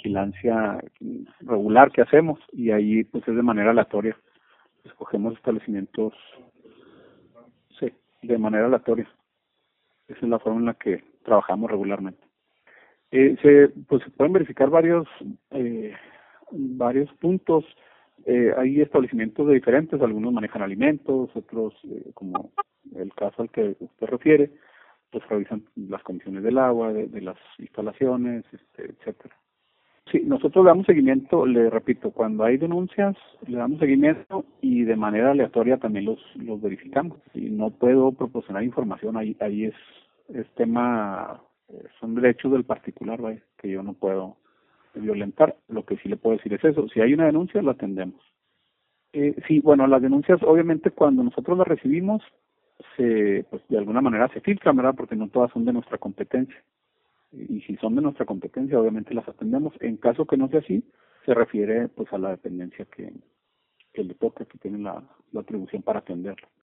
vigilancia regular que hacemos, y ahí pues es de manera aleatoria. Escogemos establecimientos, sí, de manera aleatoria. Esa es la forma en la que trabajamos regularmente. Pues se pueden verificar varios puntos. Hay establecimientos de diferentes, algunos manejan alimentos, otros, como el caso al que usted refiere, pues revisan las condiciones del agua, de las instalaciones, etcétera. Sí, nosotros le damos seguimiento, le repito, cuando hay denuncias, le damos seguimiento y de manera aleatoria también los verificamos. Y no puedo proporcionar información, ahí es tema, son derechos del particular, ¿vale? Que yo no puedo violentar. Lo que sí le puedo decir es eso, si hay una denuncia, la atendemos. Sí, bueno, las denuncias, obviamente, cuando nosotros las recibimos, pues de alguna manera se filtran, ¿verdad? Porque no todas son de nuestra competencia. Y si son de nuestra competencia, obviamente las atendemos. En caso que no sea así, se refiere pues a la dependencia que le toca, que tiene la atribución para atenderlo.